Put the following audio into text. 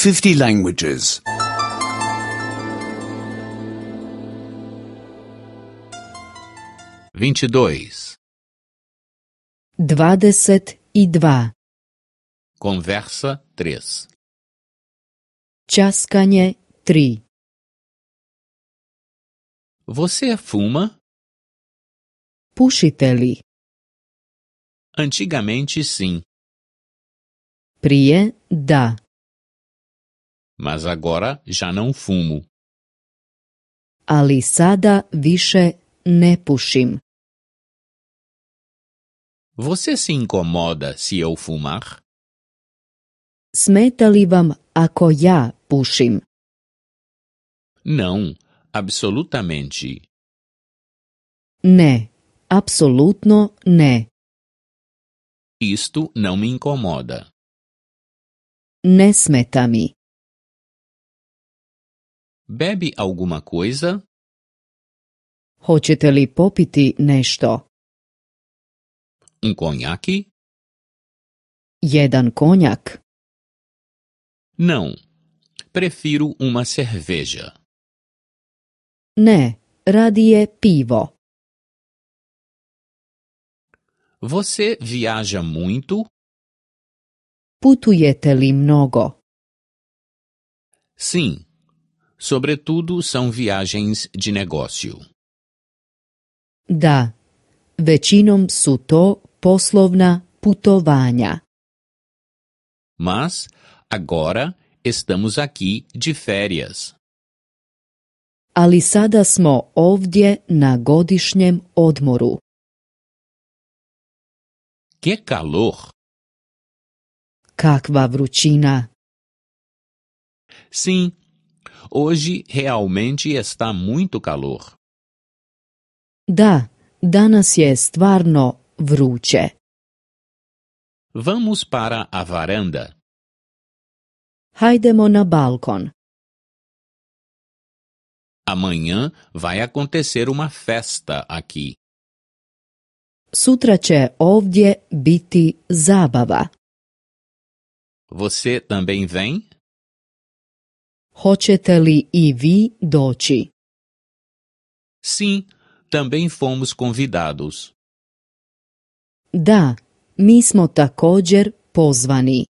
50 languages. 22. 22. Conversa 3. Časkanje 3. Você fuma? Pušite li? Antigamente sim, Prije da, mas agora já não fumo. ali sada više ne pušim. Você se incomoda se eu fumar? Smeta li vam ako ja pušim? Não, absolutamente. Ne, apsolutno ne. Isto não me incomoda. Ne smeta mi. Bebe alguma coisa? Hoćete li popiti nešto? Conhaque? Jedan konjak? Não, prefiro uma cerveja. Ne, radije pivo. Você viaja muito? Putujete li mnogo? Sim, sobretudo são viagens de negócio. Da, većinom su to poslovna putovanja. Mas, agora, estamos aqui de férias. Ali sada smo ovdje na godišnjem odmoru. Que calor! Kakva vrućina! Sim, hoje realmente está muito calor. Da, danas je stvarno vruće. Vamos para a varanda. Hajdemo na balkon. Amanhã vai acontecer uma festa aqui. Sutra će ovdje biti zabava. Você também vem? Hoćete li i vi doći? Sim, também fomos convidados. Da, mi smo također pozvani.